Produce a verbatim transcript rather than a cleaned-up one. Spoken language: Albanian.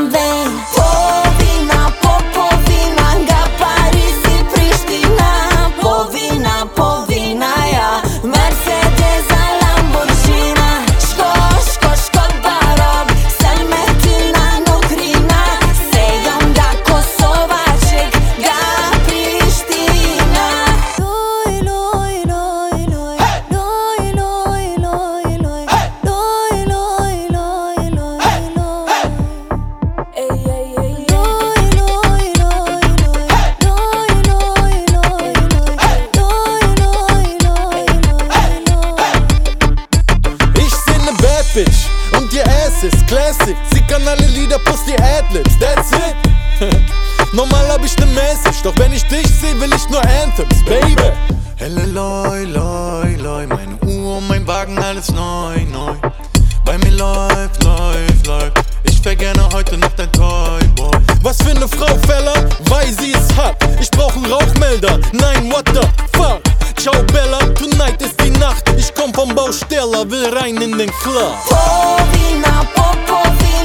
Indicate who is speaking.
Speaker 1: vem. Povina, popovina, nga Paris i Prishtina. Povina, povina, ja, Mercedes a Lamborghina. Shko, shko, shko barab, sen me tyna nuk rina. Se jam nga Kosova, qik nga Prishtina. Loj, loj, loj, loj, loj, loj, loj, loj, loj, loj, loj, loj, loj. Ej, ej, ej, loj, loj, loj, loj, loj, loj, loj, loj, loj, loj, loj.
Speaker 2: Ich seh ne Bad Bitch und ihr Ass ist Classic. Sie kann alle Lieder plus die Adlibs, that's it. Normal hab ich ne Message, doch wenn ich dich seh, will ich nur Anthems, baby. Helle Loi, Loi, Loi, meine Uhr und mein Wagen, alles neu, neu. Bei mir läuft, läuft, läuft. Ich wär gerne heute noch dein Toyboy. Was für ne Frau, Fella, weil sie es hat. Ich brauch einen Rauchmelder, nein, what the fuck. Ciao Bella, tonight ist die Nacht. Ich komm vom Bausteller, will rein in den Club.
Speaker 1: Povina, popovina.